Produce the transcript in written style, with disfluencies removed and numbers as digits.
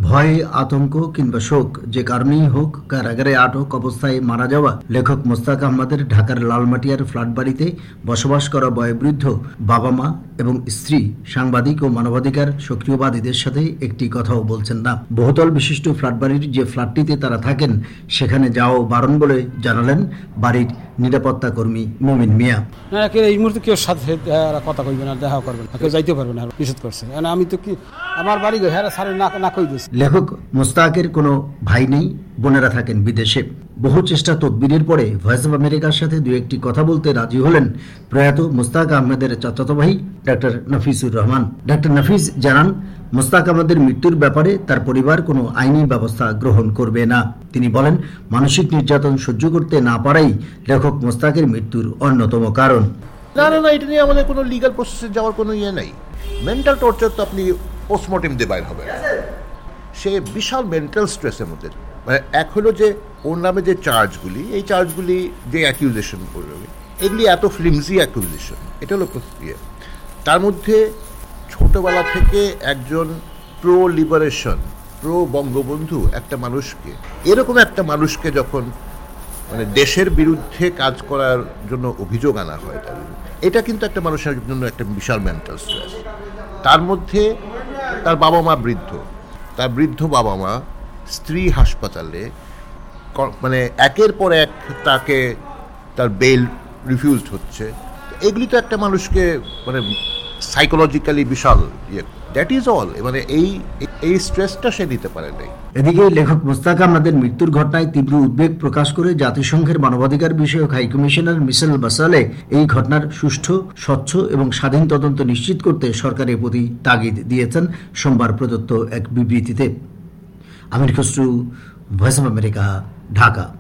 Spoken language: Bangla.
ভয়, আতঙ্ক কিংবা শোক যে কারণেই হোক কারাগারে আটক অবস্থায় মারা যাওয়া লেখক মোস্তাক আহমদের ঢাকার লালমাটিয়ার ফ্ল্যাট বাড়িতে বসবাস করা বয়োবৃদ্ধ বাবা মা এবং স্ত্রী সাংবাদিক ও মানবাধিকার সক্রিয়বাদীদের সাথে একটি কথাও বলছেন না। বহুতল বিশিষ্ট ফ্ল্যাট বাড়ির যে ফ্ল্যাটটিতে তারা থাকেন সেখানে যাওয়া বারণ বলে জানালেন বাড়ির নিরাপত্তা কর্মী মুমিন মিয়া। এই মুহূর্তে কেউ সাথে কথা কইবে না, দেখা করবে না, কেউ যাইতে পারবে না, নিষেধ করছে। আমি তো কি আমার বাড়ি না কই দিয়েছি। লেখক মোস্তাকের কোনো ভাই নেই, বোনেরা থাকেন বিদেশে। বহু চেষ্টা তদবিরের পরে ভয়েস অব আমেরিকার সাথে দু একটি কথা বলতে রাজি হলেন প্রয়াত মোস্তাক আহমেদের চাচাতো ভাই ডাক্তার নাফিসুর রহমান। ডাক্তার নাফিস জানান, মোস্তাক আহমেদের মৃত্যুর ব্যাপারে তার পরিবার কোনো আইনি ব্যবস্থা গ্রহণ করবে না। তিনি বলেন, মানসিক নির্যাতন সহ্য করতে না পারাই লেখক মোস্তাকের মৃত্যুর অন্যতম কারণ। না, এটা নিয়ে আমাদের কোনো লিগ্যাল প্রসেসে যাওয়ার কোনো ইয়ে নেই। মেন্টাল টর্চার তো আপনি পোস্টমর্টেম দিয়ে বাইর হবে। সে বিশাল মেন্টাল স্ট্রেসের মধ্যে। মানে এক হলো যে ওর নামে যে চার্জগুলি, এই চার্জগুলি যে অ্যাকিউজেশন করবে, এগুলি এত ফ্লিমজি অ্যাকিউজেশন, এটা হলো ইয়ে। তার মধ্যে ছোটবেলা থেকে একজন প্রো লিবারেশন, প্রো বঙ্গবন্ধু একটা মানুষকে, এরকম একটা মানুষকে যখন মানে দেশের বিরুদ্ধে কাজ করার জন্য অভিযোগ আনা হয়, এটা কিন্তু একটা মানুষের জন্য একটা বিশাল মেন্টাল স্ট্রেস। তার মধ্যে তার বাবা মা বৃদ্ধ, তার বৃদ্ধ বাবা মা, স্ত্রী হাসপাতালে, মানে একের পর এক তাকে তার বেল রিফিউজড হচ্ছে। এগুলি তো একটা মানুষকে মানে সাইকোলজিক্যালি বিশাল ইয়ে, দ্যাট ইজ অল। মানে এই স্ট্রেসটা সে নিতে পারে নাই। এদিকে লেখক মোস্তাক আহমদের মৃত্যুর ঘটনায় তীব্র উদ্বেগ প্রকাশ করে জাতিসংঘের মানবাধিকার বিষয়ক হাই কমিশনার মিশেল বাসালে এই ঘটনার সুষ্ঠু, স্বচ্ছ এবং স্বাধীন তদন্ত নিশ্চিত করতে সরকারের প্রতি তাগিদ দিয়েছেন সোমবার প্রদত্ত এক বিবৃতিতে। Amir Khasru, voice of America, Dhaka.